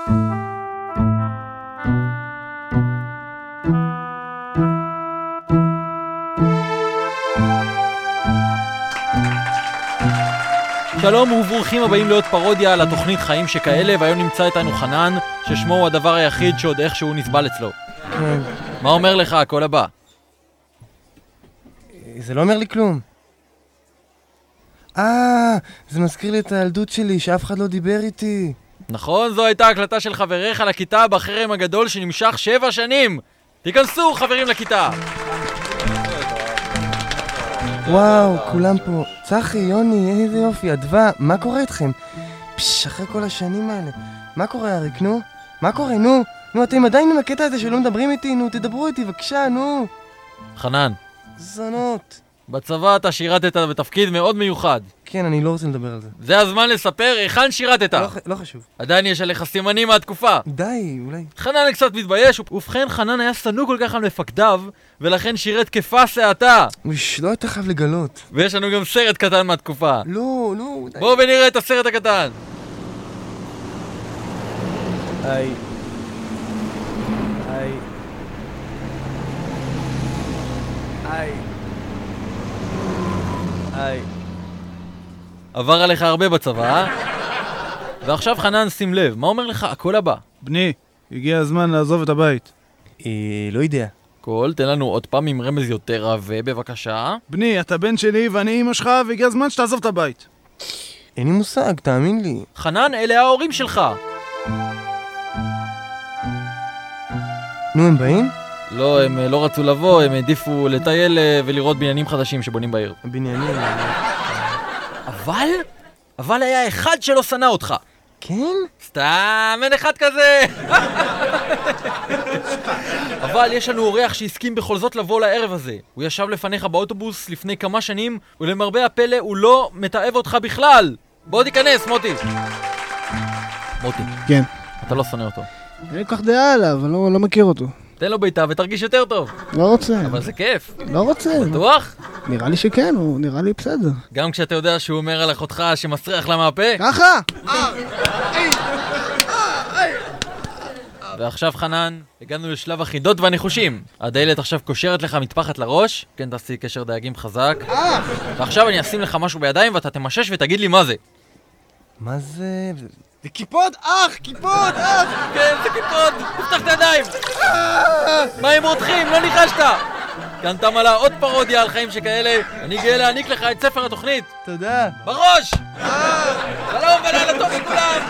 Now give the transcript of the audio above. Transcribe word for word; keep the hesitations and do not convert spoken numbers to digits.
שלום וברוכים הבאים להיות פרודיה על התוכנית חיים שכאלה, והיום נמצא איתנו חנן, ששמו הוא הדבר היחיד שעוד איכשהו נסבל אצלו. כן. מה אומר לך הכל הבא? זה לא אומר לי כלום. אה, זה מזכיר לי את הילדות שלי, שאף אחד לא דיבר איתי. נכון, זו הייתה הקלטה של חבריך לכיתה בחרם הגדול שנמשך שבע שנים. תיכנסו חברים לכיתה. וואו, כולם פה. צחי, יוני, איזה יופי, אדווה, מה קורה איתכם? פש, אחרי כל השנים האלה. מה קורה, אריק, נו? מה קורה, נו? נו, אתם עדיין עם הקטע הזה שלא מדברים איתי, נו, תדברו איתי, בבקשה, נו. חנן, זונות. בצבא אתה שירתת בתפקיד מאוד מיוחד. כן, אני לא רוצה לדבר על זה. זה הזמן לספר היכן שירתת. לא, לא חשוב. עדיין יש עליך סימנים מהתקופה. די, אולי. חנן קצת מתבייש, ובכן חנן היה שנוא כל כך על מפקדיו, ולכן שירת כפס העתה. אוש, לא היית חייב לגלות. ויש לנו גם סרט קטן מהתקופה. לא, לא, די. בואו ונראה את הסרט הקטן. היי. היי. היי. היי. עבר עליך הרבה בצבא, אה? ועכשיו חנן, שים לב, מה אומר לך הכל הבא? בני, הגיע הזמן לעזוב את הבית. אה, לא יודע. קול, תן לנו עוד פעם עם רמז יותר רבה, בבקשה. בני, אתה בן שלי ואני אמא שלך, והגיע הזמן שתעזוב את הבית. אין לי מושג, תאמין לי. חנן, אלה ההורים שלך. נו, הם באים? לא, הם לא רצו לבוא, הם העדיפו לטייל ולראות בניינים חדשים שבונים בעיר. בניינים. אבל? אבל היה אחד שלא שנא אותך. כן? סתם, אין אחד כזה. אבל יש לנו אורח שהסכים בכל זאת לבוא לערב הזה. הוא ישב לפניך באוטובוס לפני כמה שנים, ולמרבה הפלא הוא לא מתאהב אותך בכלל. בוא תיכנס, מוטי. מוטי, כן. אתה לא שונא אותו. אני אקח דעה עליו, אבל לא, לא מכיר אותו. תן לו ביתה ותרגיש יותר טוב. לא רוצה. אבל זה כיף. לא רוצה. בטוח? נראה לי שכן, הוא נראה לי בסדר. גם כשאתה יודע שהוא אומר על אחותך שמסריח לה מהפה? ככה! ועכשיו חנן, הגענו לשלב החידות והניחושים. הדיילת עכשיו קושרת לך מטפחת לראש, כן תעשי קשר דייגים חזק. ועכשיו אני אשים לך משהו בידיים ואתה תמשש ותגיד לי מה זה. מה זה? זה כיפות אח! כיפות אח! כן, זה כיפות! תפתח את הידיים! מה הם רותחים? לא ניחשת! כאן תמלה עוד פרודיה על חיים שכאלה. אני גאה להעניק לך את ספר התוכנית. תודה. בראש! שלום ולילה טוב לכולם!